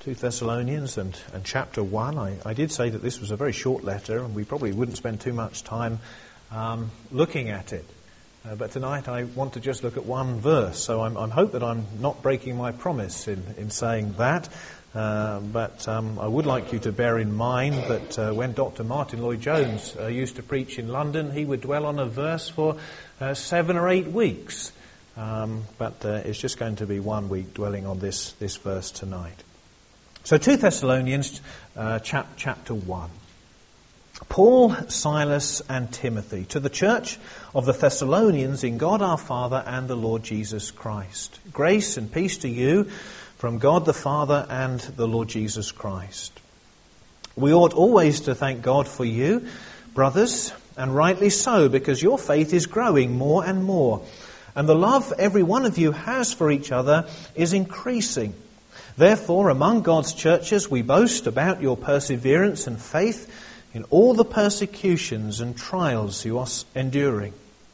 2 Thessalonians and chapter 1. I did say that this was a very short letter and we probably wouldn't spend too much time looking at it. But tonight I want to just look at one verse. So I hope that I'm not breaking my promise in saying that. But I would like you to bear in mind that when Dr. Martin Lloyd-Jones used to preach in London, he would dwell on a verse for 7 or 8 weeks. But it's just going to be 1 week dwelling on this verse tonight. So 2 Thessalonians chapter 1. Paul, Silas and Timothy, to the church of the Thessalonians in God our Father and the Lord Jesus Christ. Grace and peace to you from God the Father and the Lord Jesus Christ. We ought always to thank God for you, brothers, and rightly so, because your faith is growing more and more, and the love every one of you has for each other is increasing. Therefore, among God's churches, we boast about your perseverance and faith in all the persecutions and trials you are enduring.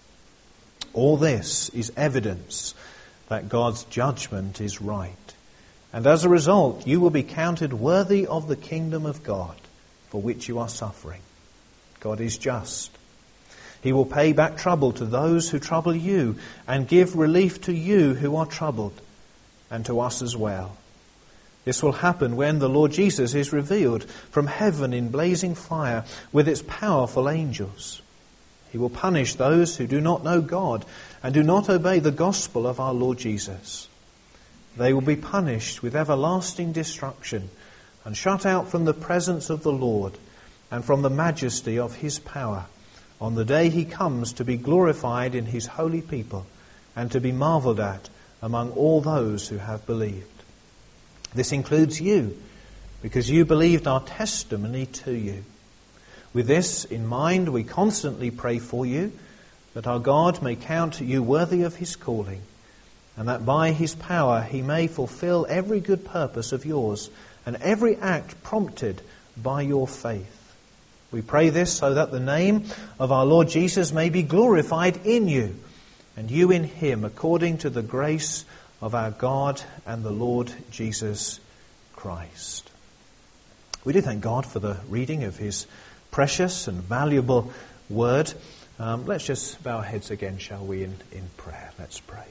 All this is evidence that God's judgment is right. And as a result, you will be counted worthy of the kingdom of God, for which you are suffering. God is just. He will pay back trouble to those who trouble you, and give relief to you who are troubled, and to us as well. This will happen when the Lord Jesus is revealed from heaven in blazing fire with its powerful angels. He will punish those who do not know God and do not obey the gospel of our Lord Jesus. They will be punished with everlasting destruction and shut out from the presence of the Lord and from the majesty of his power on the day he comes to be glorified in his holy people and to be marveled at among all those who have believed. This includes you, because you believed our testimony to you. With this in mind, we constantly pray for you, that our God may count you worthy of his calling, and that by his power he may fulfill every good purpose of yours, and every act prompted by your faith. We pray this so that the name of our Lord Jesus may be glorified in you, and you in him, according to the grace of our God and the Lord Jesus Christ. We do thank God for the reading of his precious and valuable word. Let's just bow our heads again, shall we, in prayer. Let's pray.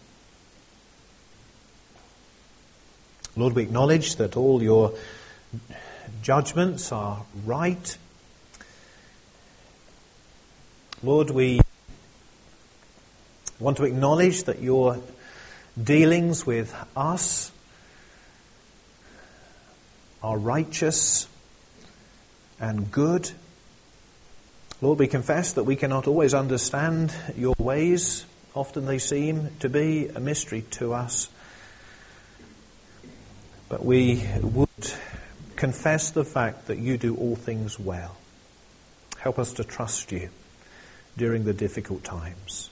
Lord, we acknowledge that all your judgments are right. Lord, we want to acknowledge that your dealings with us are righteous and good. Lord, we confess that we cannot always understand your ways. Often they seem to be a mystery to us. But we would confess the fact that you do all things well. Help us to trust you during the difficult times.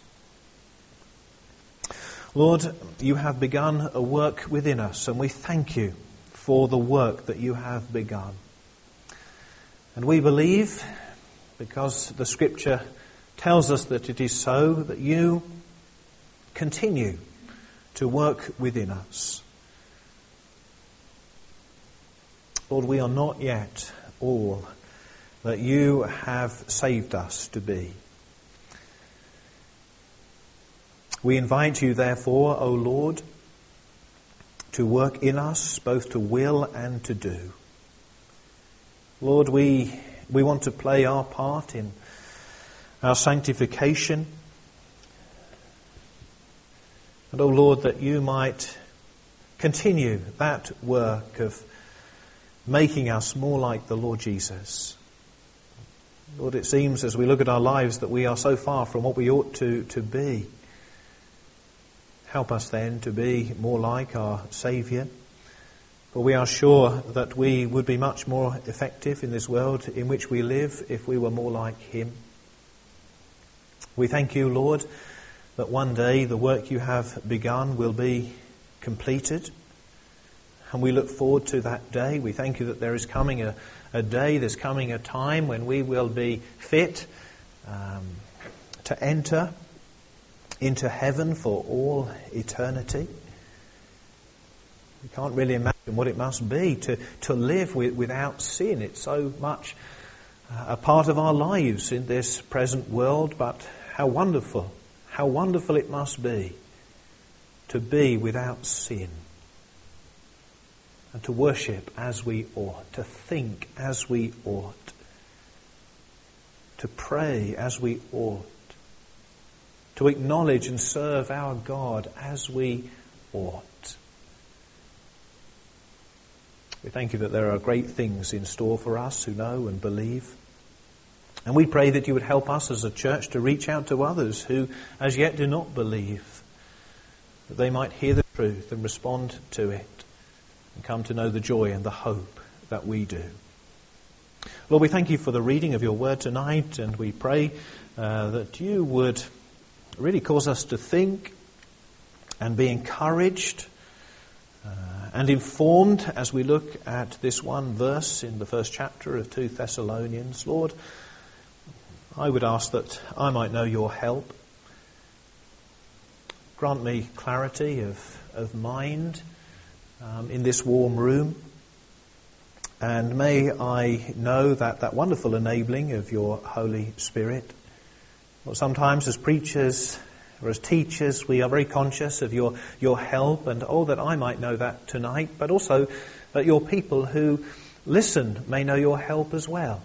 Lord, you have begun a work within us, and we thank you for the work that you have begun. And we believe, because the Scripture tells us that it is so, that you continue to work within us. Lord, we are not yet all that you have saved us to be. We invite you, therefore, O Lord, to work in us, both to will and to do. Lord, we want to play our part in our sanctification. And, O Lord, that you might continue that work of making us more like the Lord Jesus. Lord, it seems as we look at our lives that we are so far from what we ought to be. Help us then to be more like our Saviour. For we are sure that we would be much more effective in this world in which we live if we were more like him. We thank you, Lord, that one day the work you have begun will be completed. And we look forward to that day. We thank you that there is coming a day, there's coming a time when we will be fit to enter into heaven for all eternity. We can't really imagine and what it must be to live without sin. It's so much a part of our lives in this present world, but how wonderful it must be to be without sin and to worship as we ought, to think as we ought, to pray as we ought, to acknowledge and serve our God as we ought. We thank you that there are great things in store for us who know and believe. And we pray that you would help us as a church to reach out to others who as yet do not believe, that they might hear the truth and respond to it and come to know the joy and the hope that we do. Lord, we thank you for the reading of your word tonight, and we pray that you would really cause us to think and be encouraged and informed as we look at this one verse in the first chapter of 2 Thessalonians. Lord, I would ask that I might know your help. Grant me clarity of mind in this warm room. And may I know that wonderful enabling of your Holy Spirit. Well, sometimes as preachers or as teachers we are very conscious of your help, and that I might know that tonight, but also that your people who listen may know your help as well.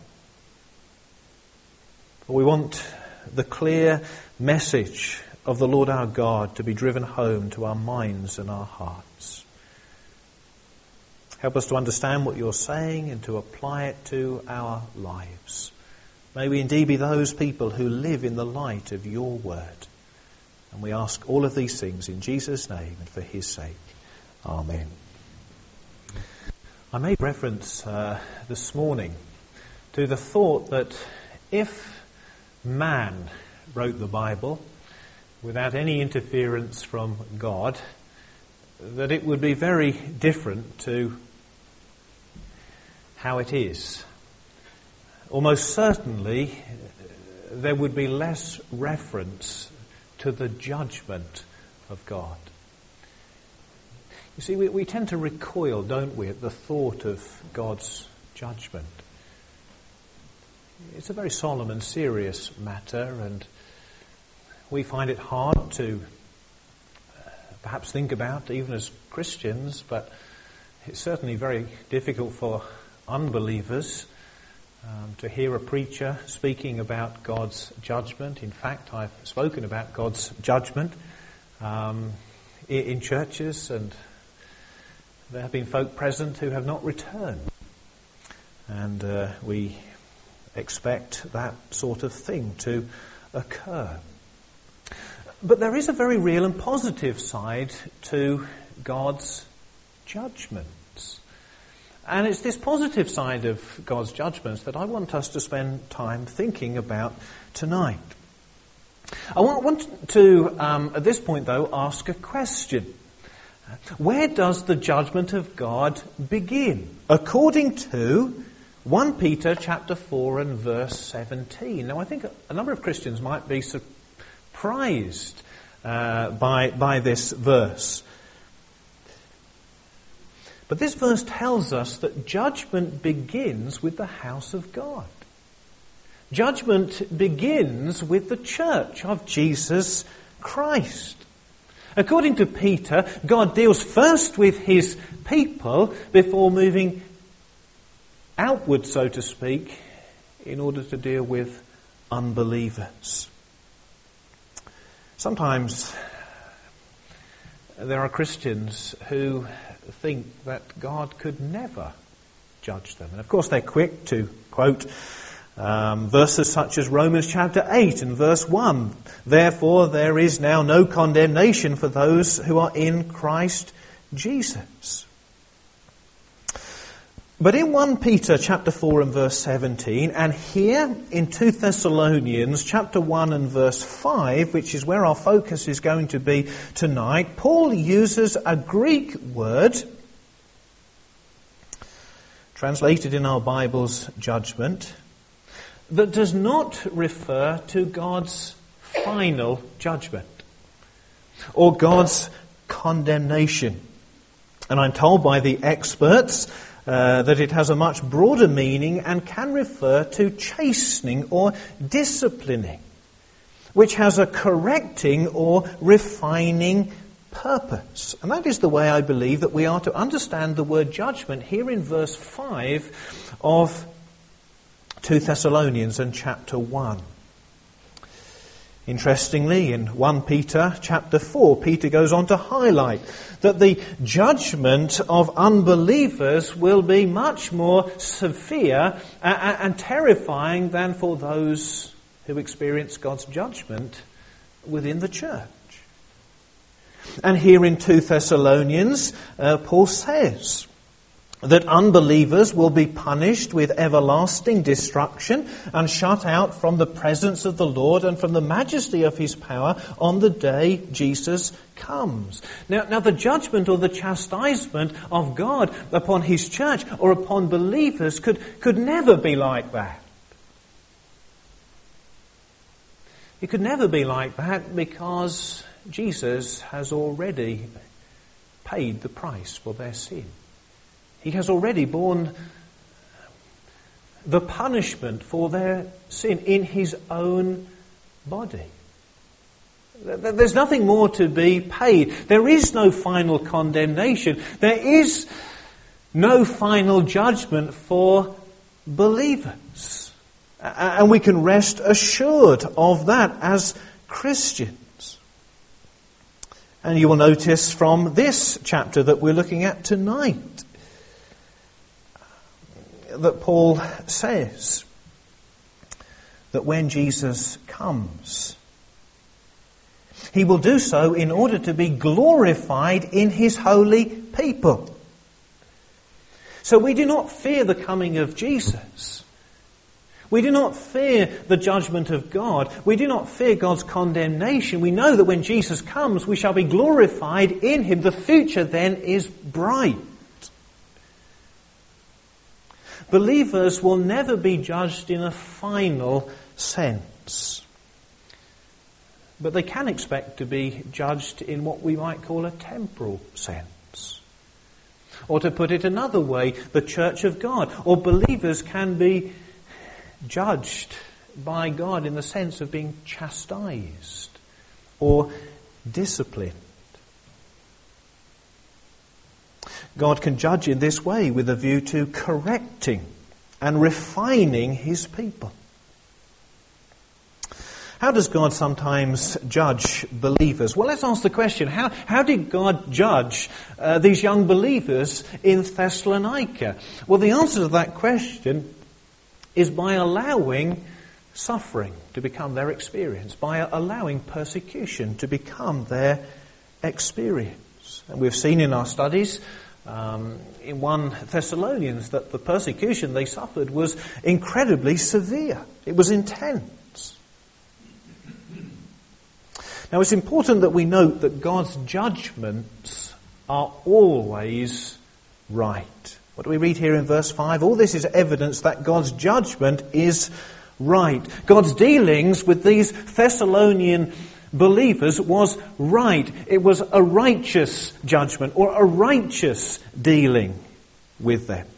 We want the clear message of the Lord our God to be driven home to our minds and our hearts. Help us to understand what you're saying and to apply it to our lives. May we indeed be those people who live in the light of your word. And we ask all of these things in Jesus' name and for his sake. Amen. I made reference this morning to the thought that if man wrote the Bible without any interference from God, that it would be very different to how it is. Almost certainly there would be less reference to the judgment of God. You see, we tend to recoil, don't we, at the thought of God's judgment. It's a very solemn and serious matter, and we find it hard to perhaps think about, even as Christians, but it's certainly very difficult for unbelievers to hear a preacher speaking about God's judgment. In fact, I've spoken about God's judgment in churches, and there have been folk present who have not returned. And we expect that sort of thing to occur. But there is a very real and positive side to God's judgments. And it's this positive side of God's judgments that I want us to spend time thinking about tonight. I want to, at this point though, ask a question. Where does the judgment of God begin? According to 1 Peter chapter 4 and verse 17. Now I think a number of Christians might be surprised by this verse. But this verse tells us that judgment begins with the house of God. Judgment begins with the church of Jesus Christ. According to Peter, God deals first with his people before moving outward, so to speak, in order to deal with unbelievers. Sometimes there are Christians who think that God could never judge them. And of course they're quick to quote verses such as Romans chapter 8 and verse 1. Therefore there is now no condemnation for those who are in Christ Jesus. But in 1 Peter chapter 4 and verse 17, and here in 2 Thessalonians chapter 1 and verse 5, which is where our focus is going to be tonight, Paul uses a Greek word, translated in our Bibles, judgment, that does not refer to God's final judgment or God's condemnation. And I'm told by the experts that it has a much broader meaning and can refer to chastening or disciplining, which has a correcting or refining purpose. And that is the way I believe that we are to understand the word judgment here in verse 5 of 2 Thessalonians and chapter 1. Interestingly, in 1 Peter chapter 4, Peter goes on to highlight that the judgment of unbelievers will be much more severe and terrifying than for those who experience God's judgment within the church. And here in 2 Thessalonians, Paul says that unbelievers will be punished with everlasting destruction and shut out from the presence of the Lord and from the majesty of his power on the day Jesus comes. Now the judgment or the chastisement of God upon his church or upon believers could never be like that. It could never be like that because Jesus has already paid the price for their sin. He has already borne the punishment for their sin in his own body. There's nothing more to be paid. There is no final condemnation. There is no final judgment for believers. And we can rest assured of that as Christians. And you will notice from this chapter that we're looking at tonight that Paul says that when Jesus comes, he will do so in order to be glorified in his holy people. So we do not fear the coming of Jesus. We do not fear the judgment of God. We do not fear God's condemnation. We know that when Jesus comes, we shall be glorified in him. The future then is bright. Believers will never be judged in a final sense. But they can expect to be judged in what we might call a temporal sense. Or to put it another way, the church of God or believers can be judged by God in the sense of being chastised or disciplined. God can judge in this way with a view to correcting and refining his people. How does God sometimes judge believers? Well, let's ask the question, how did God judge these young believers in Thessalonica? Well, the answer to that question is by allowing suffering to become their experience, by allowing persecution to become their experience. And we've seen in our studies in 1 Thessalonians that the persecution they suffered was incredibly severe. It was intense. Now it's important that we note that God's judgments are always right. What do we read here in verse 5? All this is evidence that God's judgment is right. God's dealings with these Thessalonian believers was right. It was a righteous judgment or a righteous dealing with them.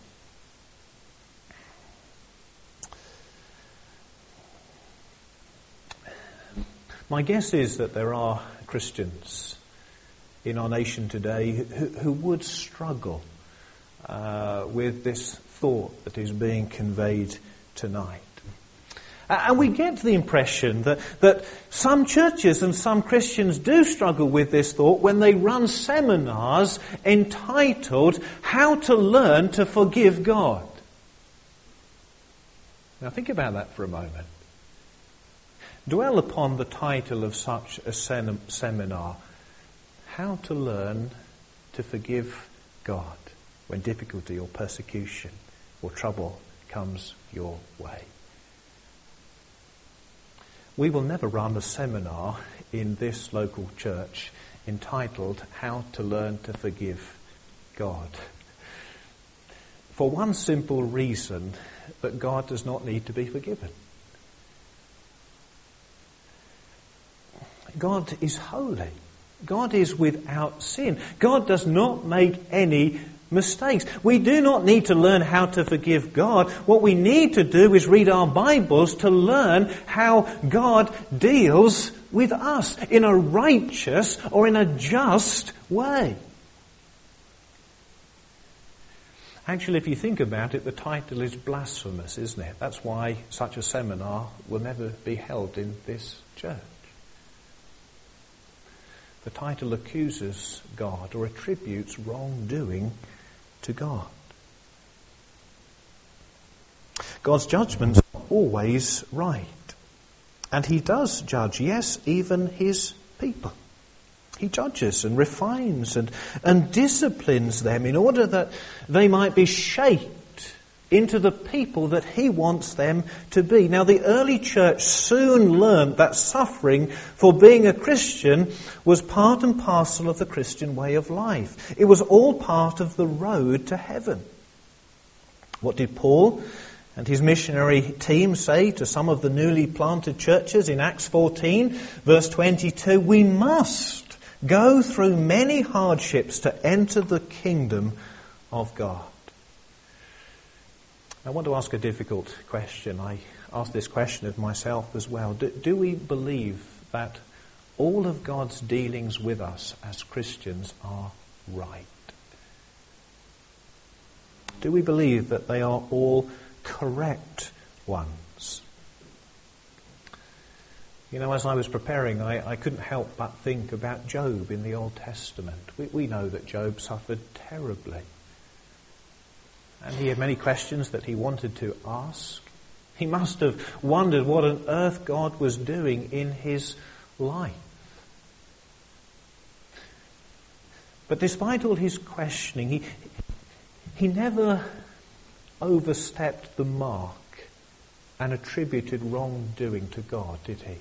My guess is that there are Christians in our nation today who would struggle with this thought that is being conveyed tonight. And we get the impression that some churches and some Christians do struggle with this thought when they run seminars entitled How to Learn to Forgive God. Now think about that for a moment. Dwell upon the title of such a seminar, How to Learn to Forgive God when difficulty or persecution or trouble comes your way. We will never run a seminar in this local church entitled How to Learn to Forgive God. For one simple reason, that God does not need to be forgiven. God is holy. God is without sin. God does not make any mistakes. We do not need to learn how to forgive God. What we need to do is read our Bibles to learn how God deals with us in a righteous or in a just way. Actually, if you think about it, the title is blasphemous, isn't it? That's why such a seminar will never be held in this church. The title accuses God or attributes wrongdoing to God. God's judgments are always right. And he does judge, yes, even his people. He judges and refines and disciplines them in order that they might be shaped into the people that he wants them to be. Now, the early church soon learned that suffering for being a Christian was part and parcel of the Christian way of life. It was all part of the road to heaven. What did Paul and his missionary team say to some of the newly planted churches in Acts 14, verse 22? We must go through many hardships to enter the kingdom of God. I want to ask a difficult question. I ask this question of myself as well. Do we believe that all of God's dealings with us as Christians are right? Do we believe that they are all correct ones? You know, as I was preparing, I couldn't help but think about Job in the Old Testament. We know that Job suffered terribly. And he had many questions that he wanted to ask. He must have wondered what on earth God was doing in his life. But despite all his questioning, he never overstepped the mark and attributed wrongdoing to God, did he?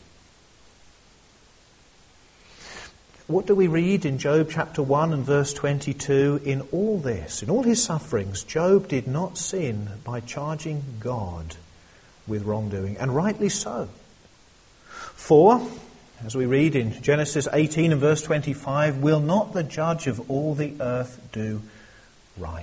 What do we read in Job chapter 1 and verse 22? In all this, in all his sufferings, Job did not sin by charging God with wrongdoing, and rightly so. For, as we read in Genesis 18 and verse 25, will not the judge of all the earth do right?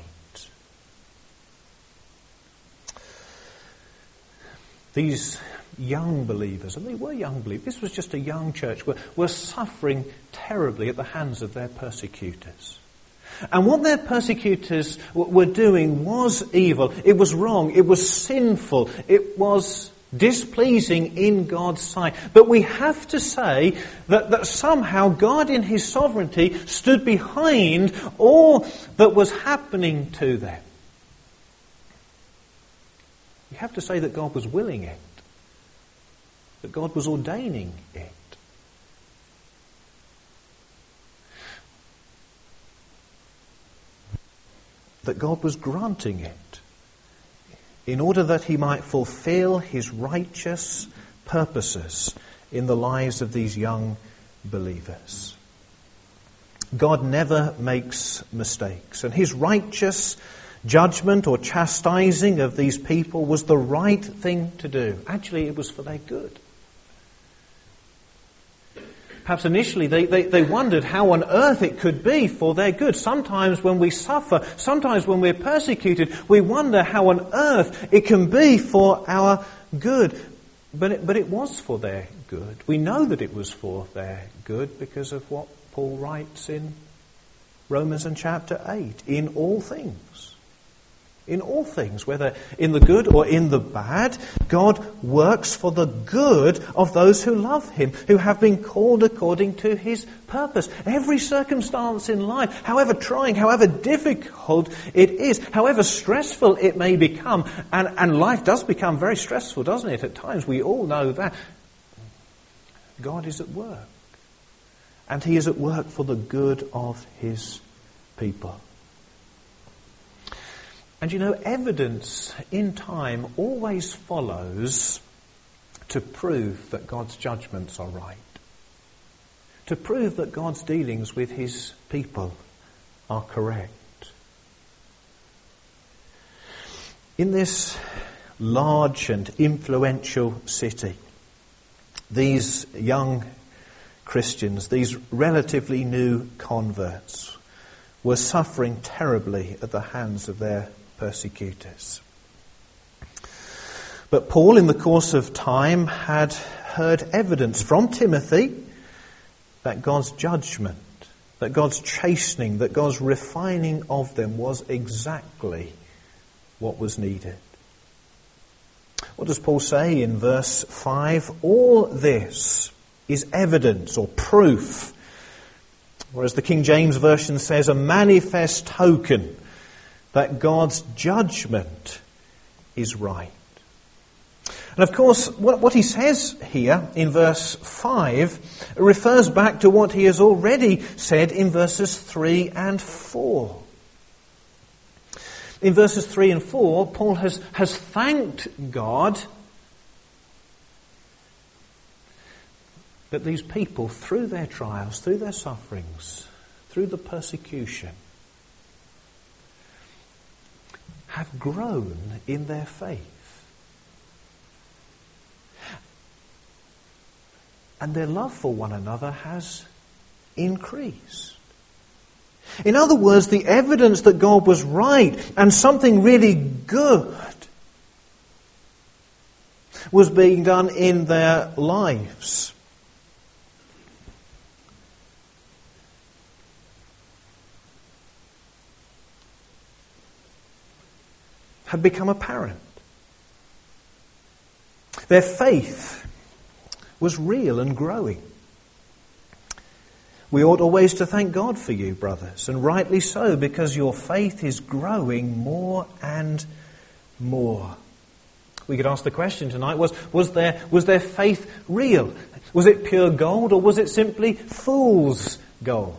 These young believers, and they were young believers, this was just a young church, were suffering terribly at the hands of their persecutors. And what their persecutors were doing was evil. It was wrong. It was sinful. It was displeasing in God's sight. But we have to say that somehow God in his sovereignty stood behind all that was happening to them. You have to say that God was willing it. That God was ordaining it. That God was granting it in order that he might fulfill his righteous purposes in the lives of these young believers. God never makes mistakes, and his righteous judgment or chastising of these people was the right thing to do. Actually, it was for their good. Perhaps initially they wondered how on earth it could be for their good. Sometimes when we suffer, sometimes when we're persecuted, we wonder how on earth it can be for our good. But it was for their good. We know that it was for their good because of what Paul writes in Romans and chapter 8. In all things. In all things, whether in the good or in the bad, God works for the good of those who love him, who have been called according to his purpose. Every circumstance in life, however trying, however difficult it is, however stressful it may become, and life does become very stressful, doesn't it? At times, we all know that. God is at work. And he is at work for the good of his people. And you know, evidence in time always follows to prove that God's judgments are right. To prove that God's dealings with his people are correct. In this large and influential city, these young Christians, these relatively new converts, were suffering terribly at the hands of their persecutors. But Paul, in the course of time, had heard evidence from Timothy that God's judgment, that God's chastening, that God's refining of them was exactly what was needed. What does Paul say in verse 5? All this is evidence or proof, or as the King James Version says, a manifest token that God's judgment is right. And of course, what he says here in verse 5 refers back to what he has already said in verses 3 and 4. In verses 3 and 4, Paul has thanked God that these people, through their trials, through their sufferings, through the persecution, have grown in their faith. And their love for one another has increased. In other words, the evidence that God was right and something really good was being done in their lives. Had become apparent. Their faith was real and growing. We ought always to thank God for you, brothers, and rightly so, because your faith is growing more and more. We could ask the question tonight, was their faith real? Was it pure gold, or was it simply fool's gold?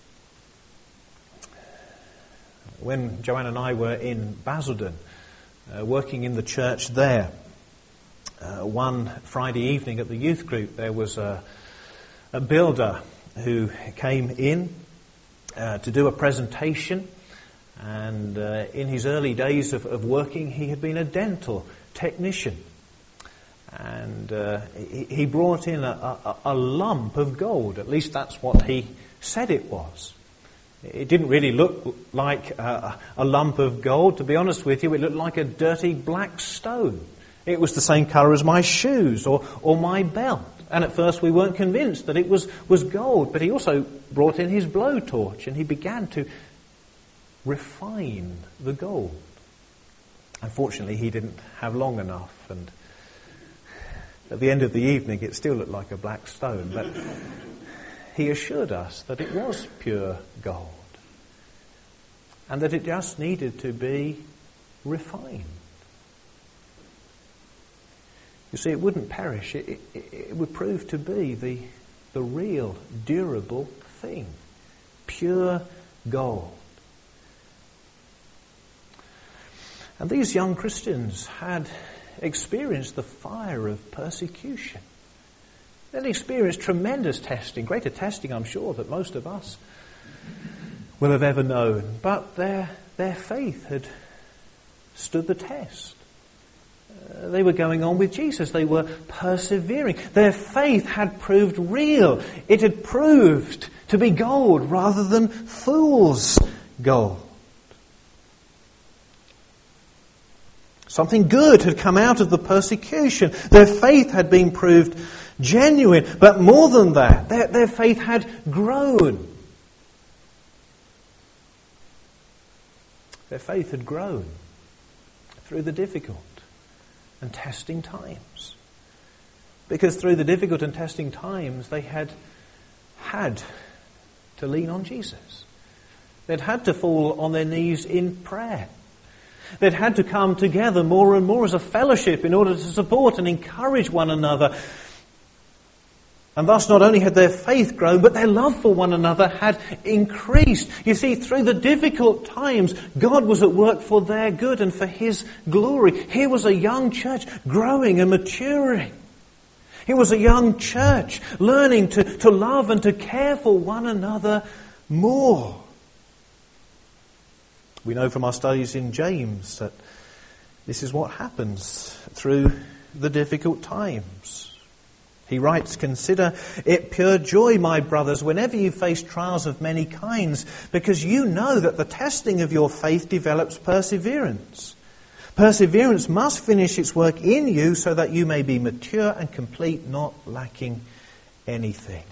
When Joanne and I were in Basildon, working in the church there, one Friday evening at the youth group, there was a builder who came in to do a presentation, and in his early days of working, he had been a dental technician, and he brought in a lump of gold. At least that's what he said it was. It didn't really look like a lump of gold, to be honest with you. It looked like a dirty black stone. It was the same colour as my shoes or my belt. And at first we weren't convinced that it was gold. But he also brought in his blowtorch and he began to refine the gold. Unfortunately, he didn't have long enough. And at the end of the evening, it still looked like a black stone. But he assured us that it was pure gold. And that it just needed to be refined. You see, it wouldn't perish. It would prove to be the real, durable thing. Pure gold. And these young Christians had experienced the fire of persecution. They'd experienced tremendous testing, greater testing, I'm sure, that most of us will have ever known. But their faith had stood the test. They were going on with Jesus. They were persevering. Their faith had proved real. It had proved to be gold rather than fool's gold. Something good had come out of the persecution. Their faith had been proved genuine. But more than that, their faith had grown. Their faith had grown through the difficult and testing times. Because through the difficult and testing times, they had to lean on Jesus. They'd had to fall on their knees in prayer. They'd had to come together more and more as a fellowship in order to support and encourage one another. And thus not only had their faith grown, but their love for one another had increased. You see, through the difficult times, God was at work for their good and for His glory. Here was a young church growing and maturing. Here was a young church learning to love and to care for one another more. We know from our studies in James that this is what happens through the difficult times. He writes, "Consider it pure joy, my brothers, whenever you face trials of many kinds, because you know that the testing of your faith develops perseverance. Perseverance must finish its work in you so that you may be mature and complete, not lacking anything."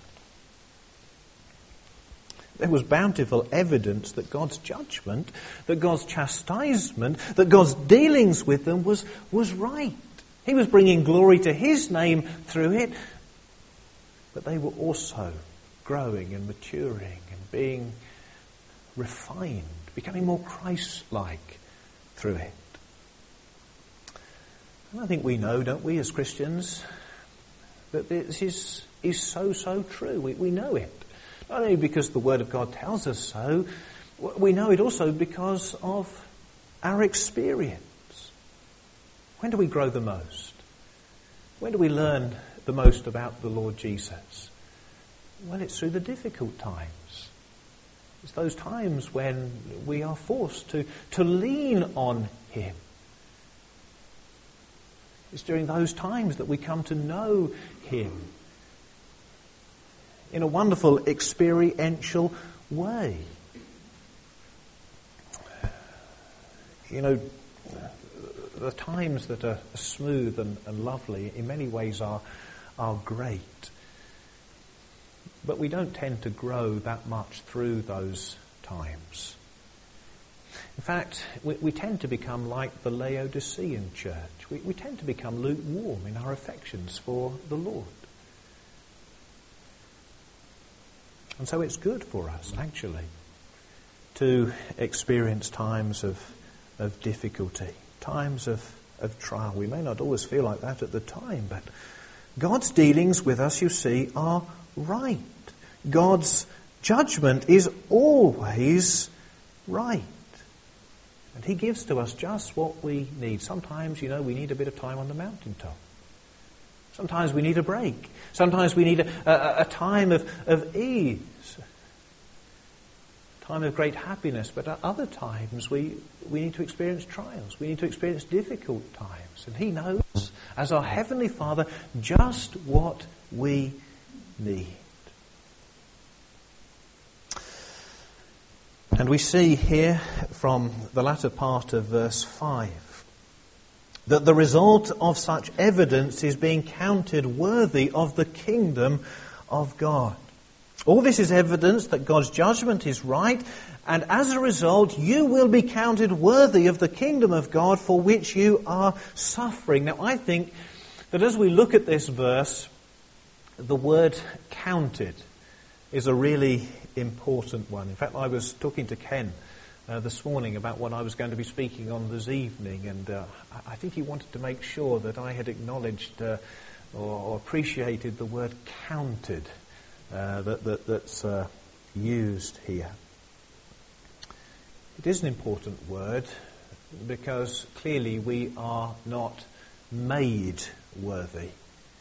There was bountiful evidence that God's judgment, that God's chastisement, that God's dealings with them was right. He was bringing glory to His name through it. But they were also growing and maturing and being refined, becoming more Christ-like through it. And I think we know, don't we, as Christians, that this is so true. We know it. Not only because the Word of God tells us so, we know it also because of our experience. When do we grow the most? When do we learn the most about the Lord Jesus? Well, it's through the difficult times. It's those times when we are forced to lean on Him. It's during those times that we come to know Him in a wonderful experiential way. You know, the times that are smooth and lovely in many ways are great. But we don't tend to grow that much through those times. In fact, we tend to become like the Laodicean church. We tend to become lukewarm in our affections for the Lord. And so it's good for us, actually, to experience times of difficulty, times of trial. We may not always feel like that at the time, but God's dealings with us, you see, are right. God's judgment is always right. And He gives to us just what we need. Sometimes, we need a bit of time on the mountaintop. Sometimes we need a break. Sometimes we need a time of ease, a time of great happiness. But at other times we need to experience trials. We need to experience difficult times. And He knows, as our Heavenly Father, just what we need. And we see here from the latter part of verse 5 that the result of such evidence is being counted worthy of the kingdom of God. All this is evidence that God's judgment is right, and as a result, you will be counted worthy of the kingdom of God for which you are suffering. Now, I think that as we look at this verse, the word counted is a really important one. In fact, I was talking to Ken this morning about what I was going to be speaking on this evening, and I think he wanted to make sure that I had acknowledged or appreciated the word counted that's used here. It is an important word because clearly we are not made worthy.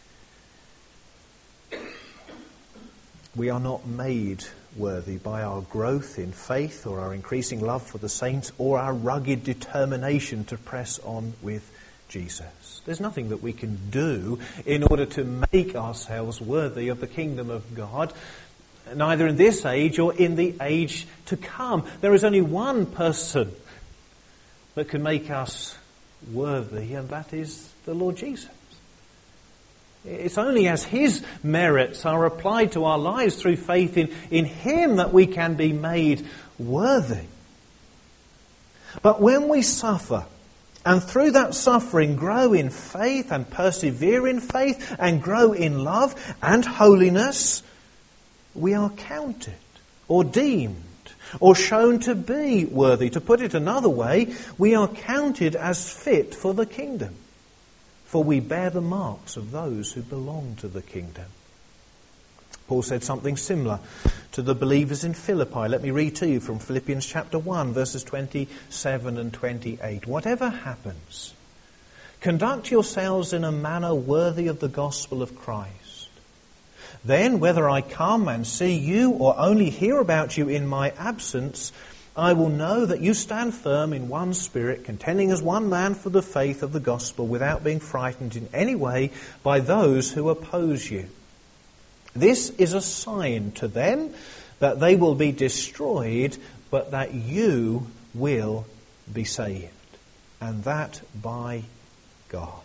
We are not made worthy by our growth in faith or our increasing love for the saints or our rugged determination to press on with Jesus. There's nothing that we can do in order to make ourselves worthy of the kingdom of God, neither in this age or in the age to come. There is only one person that can make us worthy, and that is the Lord Jesus. It's only as His merits are applied to our lives through faith in Him that we can be made worthy. But when we suffer, and through that suffering grow in faith and persevere in faith and grow in love and holiness, we are counted or deemed or shown to be worthy. To put it another way, we are counted as fit for the kingdom. For we bear the marks of those who belong to the kingdom. Paul said something similar to the believers in Philippi. Let me read to you from Philippians chapter 1, verses 27 and 28. Whatever happens, conduct yourselves in a manner worthy of the gospel of Christ. Then, whether I come and see you or only hear about you in my absence, I will know that you stand firm in one spirit, contending as one man for the faith of the gospel, without being frightened in any way by those who oppose you. This is a sign to them that they will be destroyed, but that you will be saved, and that by God.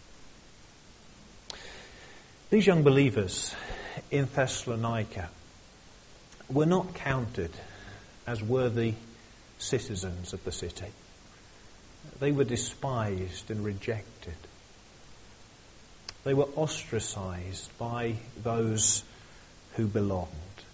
These young believers in Thessalonica were not counted as worthy citizens of the city. They were despised and rejected. They were ostracized by those who belonged.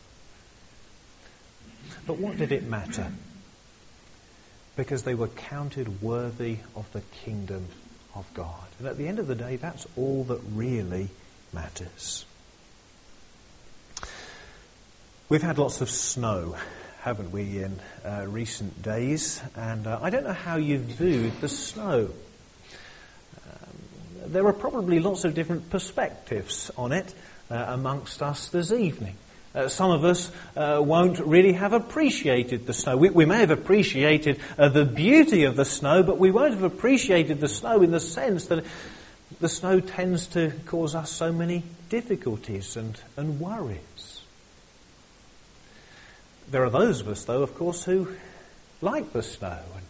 But what did it matter? Because they were counted worthy of the kingdom of God. And at the end of the day, that's all that really matters. We've had lots of snow, haven't we, in recent days? And I don't know how you viewed the snow. There are probably lots of different perspectives on it amongst us this evening. Some of us won't really have appreciated the snow. We may have appreciated the beauty of the snow, but we won't have appreciated the snow in the sense that the snow tends to cause us so many difficulties and worries. There are those of us, though, of course, who like the snow and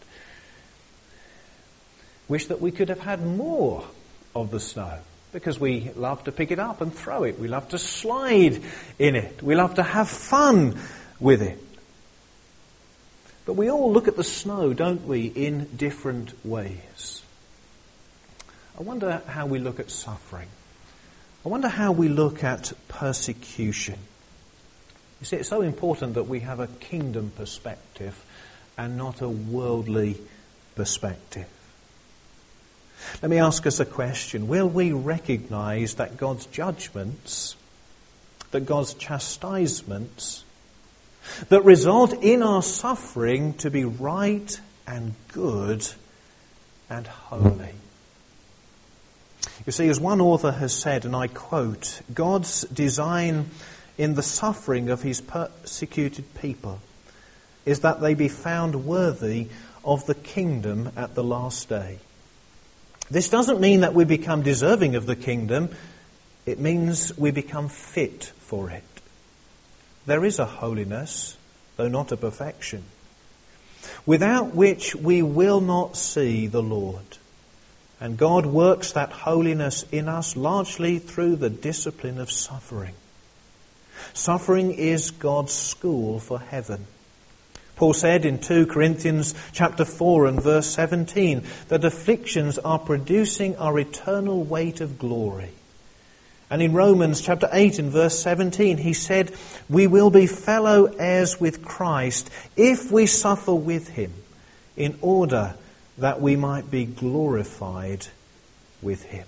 wish that we could have had more of the snow, because we love to pick it up and throw it. We love to slide in it. We love to have fun with it. But we all look at the snow, don't we, in different ways. I wonder how we look at suffering. I wonder how we look at persecution. You see, it's so important that we have a kingdom perspective and not a worldly perspective. Let me ask us a question. Will we recognize that God's judgments, that God's chastisements, that result in our suffering to be right and good and holy? You see, as one author has said, and I quote, God's design in the suffering of his persecuted people is that they be found worthy of the kingdom at the last day. This doesn't mean that we become deserving of the kingdom. It means we become fit for it. There is a holiness, though not a perfection, without which we will not see the Lord. And God works that holiness in us largely through the discipline of suffering. Suffering is God's school for heaven. Paul said in 2 Corinthians chapter 4 and verse 17 that afflictions are producing our eternal weight of glory. And in Romans chapter 8 and verse 17 he said, we will be fellow heirs with Christ if we suffer with him, in order that we might be glorified with him.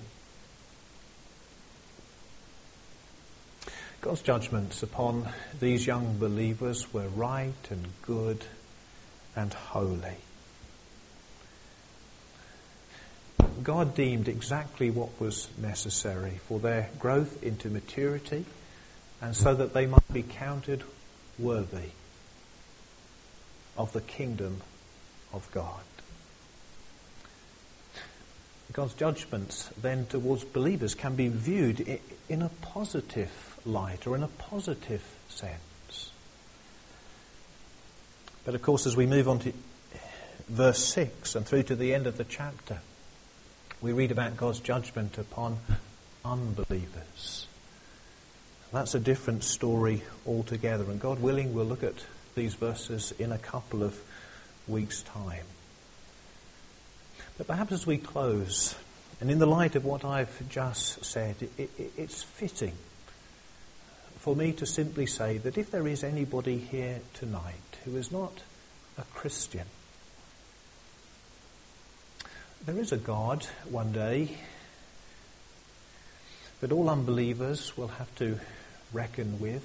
God's judgments upon these young believers were right and good and holy. God deemed exactly what was necessary for their growth into maturity, and so that they might be counted worthy of the kingdom of God. God's judgments then towards believers can be viewed in a positive light, or in a positive sense. But of course, as we move on to verse 6 and through to the end of the chapter, we read about God's judgment upon unbelievers. That's a different story altogether, and God willing, we'll look at these verses in a couple of weeks' time. But perhaps as we close, and in the light of what I've just said, it's fitting for me to simply say that if there is anybody here tonight who is not a Christian, there is a God one day that all unbelievers will have to reckon with.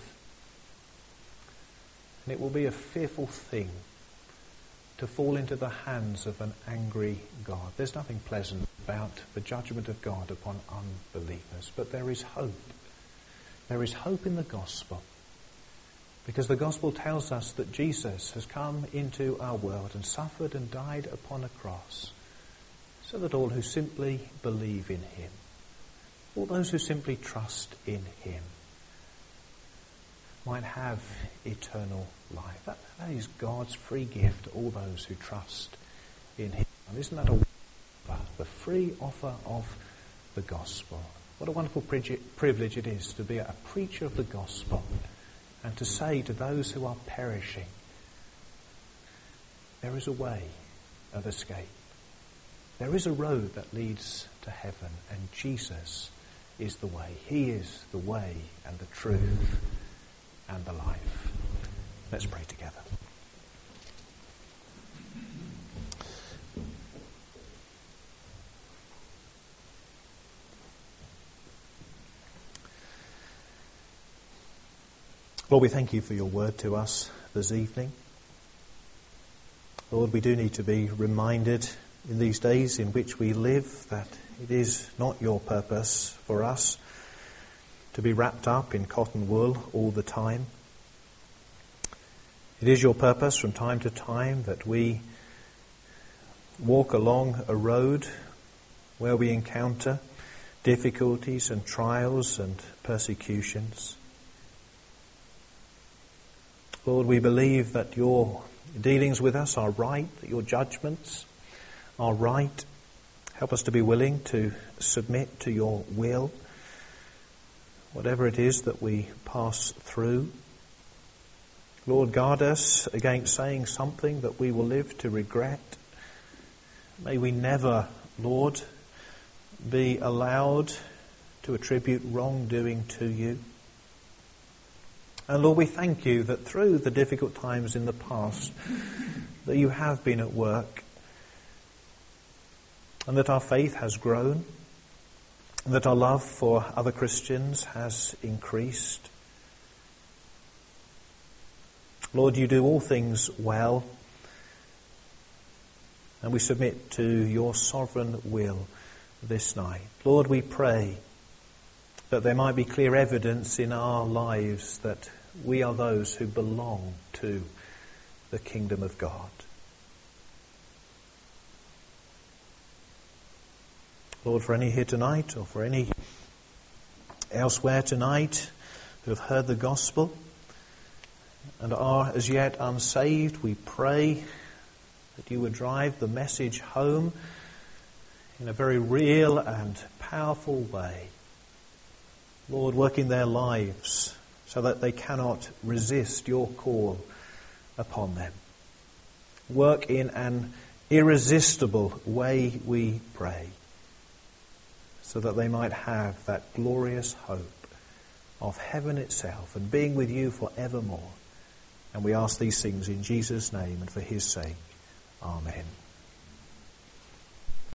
And it will be a fearful thing to fall into the hands of an angry God. There's nothing pleasant about the judgment of God upon unbelievers, but there is hope. There is hope in the gospel Because the gospel tells us that Jesus has come into our world and suffered and died upon a cross, so that all who simply believe in him, all those who simply trust in him, might have eternal life. That is God's free gift to all those who trust in him. And isn't that the free offer of the gospel? What a wonderful privilege it is to be a preacher of the gospel and to say to those who are perishing, there is a way of escape. There is a road that leads to heaven, and Jesus is the way. He is the way and the truth and the life. Let's pray together. Lord, we thank you for your word to us this evening. Lord, we do need to be reminded in these days in which we live that it is not your purpose for us to be wrapped up in cotton wool all the time. It is your purpose from time to time that we walk along a road where we encounter difficulties and trials and persecutions. Lord, we believe that your dealings with us are right, that your judgments are right. Help us to be willing to submit to your will, whatever it is that we pass through. Lord, guard us against saying something that we will live to regret. May we never, Lord, be allowed to attribute wrongdoing to you. And Lord, we thank you that through the difficult times in the past, that you have been at work, and that our faith has grown, and that our love for other Christians has increased. Lord, you do all things well, and we submit to your sovereign will this night. Lord, we pray that there might be clear evidence in our lives that we are those who belong to the kingdom of God. Lord, for any here tonight or for any elsewhere tonight who have heard the gospel and are as yet unsaved, we pray that you would drive the message home in a very real and powerful way. Lord, work in their lives so that they cannot resist your call upon them. Work in an irresistible way, we pray, so that they might have that glorious hope of heaven itself and being with you forevermore. And we ask these things in Jesus' name and for his sake. Amen.